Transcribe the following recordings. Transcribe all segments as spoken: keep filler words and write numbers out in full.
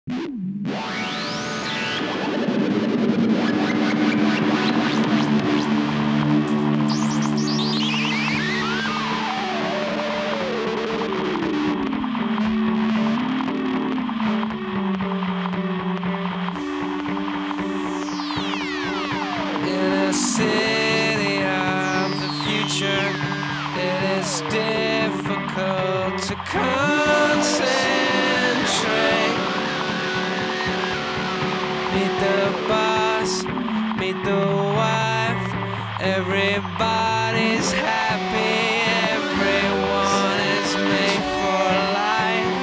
In a city of the future, it is difficult to concentrate. Meet the boss, meet the wife. Everybody's happy, everyone is made for life.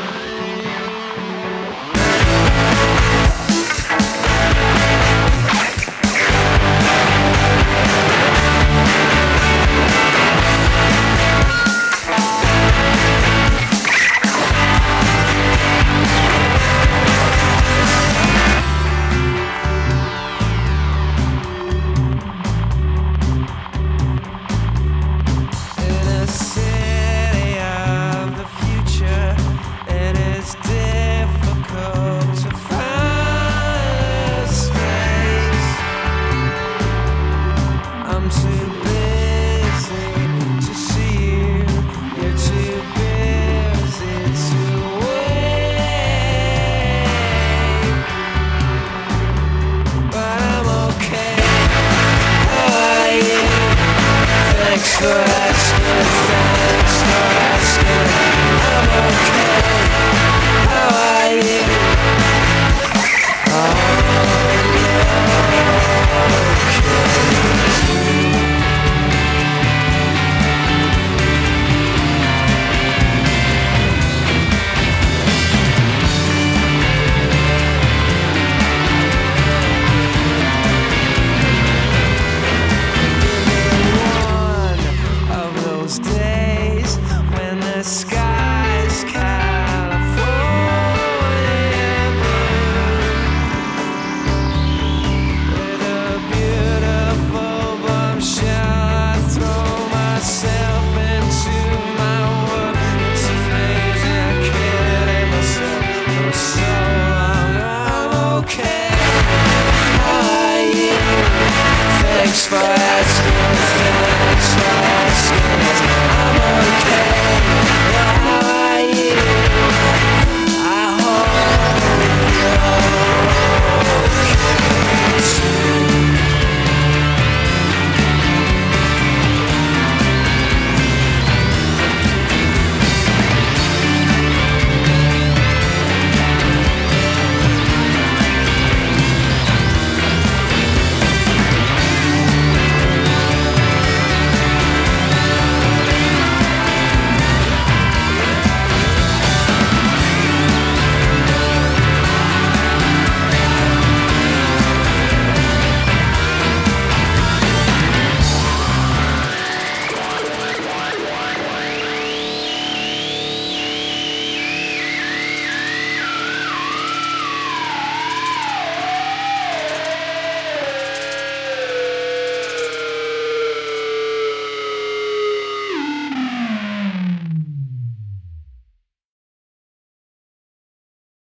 Thanks for asking, thanks for asking. I'm okay. How are you? Oh, days when the sky's California blue, with a beautiful bombshell, I throw myself into my work. It's amazing I can't hate myself for so long. I'm okay. How are you? Thanks for